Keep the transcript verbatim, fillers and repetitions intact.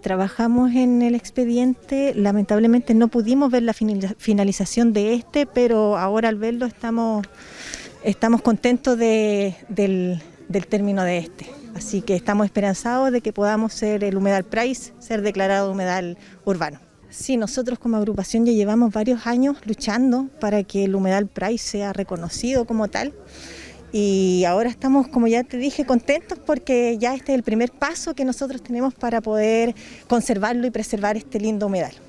trabajamos en el expediente, lamentablemente no pudimos ver la finalización de este, pero ahora al verlo estamos, estamos contentos de, del, del término de este. Así que estamos esperanzados de que podamos ser el humedal Price, ser declarado humedal urbano. Sí, nosotros como agrupación ya llevamos varios años luchando para que el humedal Price sea reconocido como tal. Y ahora estamos, como ya te dije, contentos porque ya este es el primer paso que nosotros tenemos para poder conservarlo y preservar este lindo humedal.